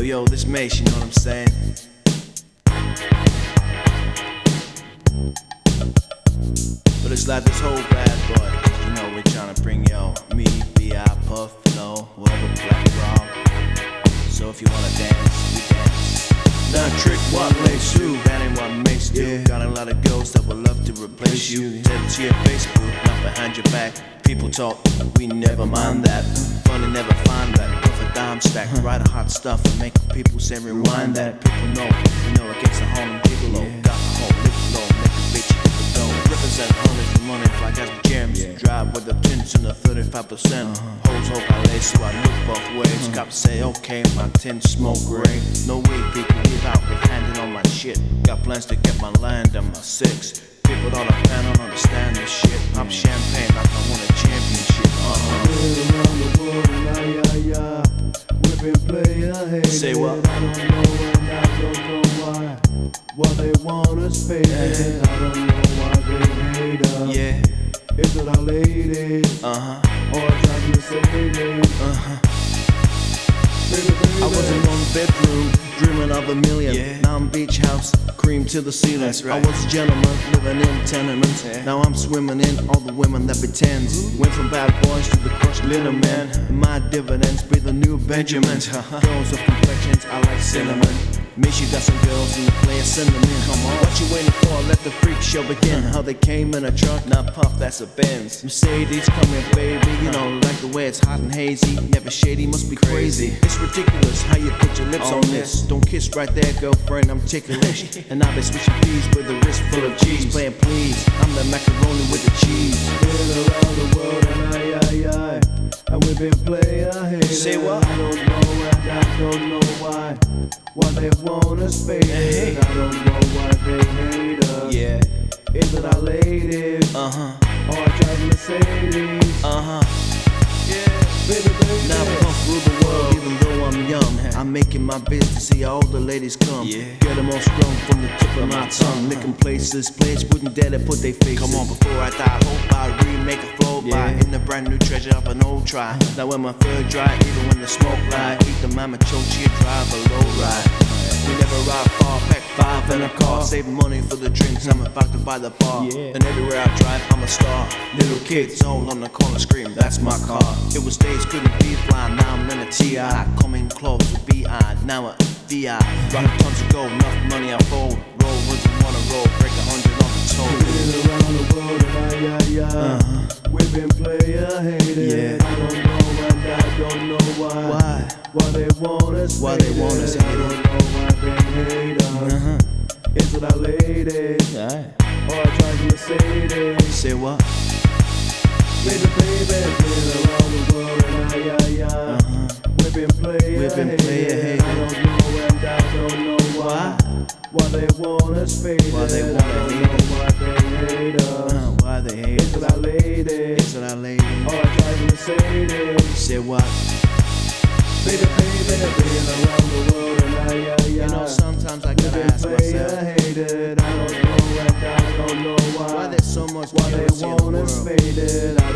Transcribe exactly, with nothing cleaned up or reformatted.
yo, this Mace, you know what I'm saying? But it's like this whole bad boy, you know, we're trying to bring yo, me, B I, Puff, Flow, whatever, Black Rob. So if you wanna dance, we dance. Now trick what makes you, that ain't what makes you. Yeah. Got a lot of girls that would love to replace you. Tell it to your Facebook, not behind your back. People talk, we never mind that. Funny, never find that. Puff a dime stack, write a hot stuff and make people say rewind that. People know, you know against the Harlem Gigolo. Yeah. Got the whole lift low, make a bitch hit the dough. Represent hundreds of money if I got gems. Yeah. Drive with the tints and the thirty-five percent. Uh-huh. Hoes hope I lay so I look both ways. Uh-huh. Cops say okay, my tin smoke gray. No way people live out with handing on my shit. Got plans to get my land and my six. People all I plan on understand this shit. Pop champagne like I won a championship. Uh-huh. Around the world and I, I, I, we've been player hated. Say what? I don't know and I don't know why. Why they want us faded. Yeah. I don't know why they hate us. Yeah. Is it our ladies? Uh-huh. Or trying to say ladies? Uh-huh. Baby, baby. I was in one bedroom, dreaming of a million. Yeah. Now I'm beach house, cream to the ceiling. That's right. I was a gentleman, living in tenements. Yeah. Now I'm swimming in all the women that pretends. Went from bad boys to the crushed little men. My dividends be the new Benjamins. Girls of complexions, I like cinnamon. Miss you got some girls in the place, send them in. Come on, what you waiting for? Let the freak show begin. How they came in a truck, not Puff, that's a Benz. Mercedes, come here, baby. You know, like the way it's hot and hazy. Never shady, must be crazy. It's ridiculous how you put your lips on this. Don't kiss right there, girlfriend, I'm ticklish. And I've been switching peas with a wrist full of cheese. Playing please, I'm the macaroni with the cheese. Been around the world and I, I, I, and we've been player hated. Say what? I don't know and I don't know why. Why they want us faded. Hey. I don't know why they hate us. Yeah. Is it our ladies? Uh-huh. Or drive Mercedes? Uh-huh. Yeah. Baby, baby. Now Puff rule the world even though I'm young. I'm making my business to see all the ladies come. Yeah. Get them all strung from the tip of my tongue. Licking places, players wouldn't dare to put their faces. Come on, before I die, hope I remake a flow by Yeah. in the brand new treasure of an old try. Now when my third dry, even when the smoke lie, eat the mama chochi and drive a low ride. We never ride far, pack five in a car. Save money for the drinks, I'm about to buy the bar. Yeah. And everywhere I drive, I'm a star. Little kids all on the corner scream, that's my car. It was days couldn't be fly, now I'm in a T I. Coming close to B I, now a V I. Rock tons of gold, enough money I fold. Roll with the wanna roll, break a hundred on the toe. Been around the world and I, I, I, Uh-huh. we've been player hated. Yeah. I don't know and I don't know why. Why? Why they want us Why they faded. want us I hated. don't know why they hate us. Uh-huh. Is it our ladies? Alright. Or drive Mercedes? Say what? Baby, baby, been around the world and I, I, I, Uh-huh. we've been player We've been hated. player hated. I don't know and I don't know why. Why they want us faded. Why they I wanna don't hate know us. why they hate us. Uh, why they hate Is it us? our ladies? Is it our lady? Or drive Mercedes? Say what? Baby, baby, been around the world and I, I, I, You know, sometimes I we've gotta been ask player myself, hated. I don't know and I don't know why. why there's so much Why they jealousy in the want us world? faded. I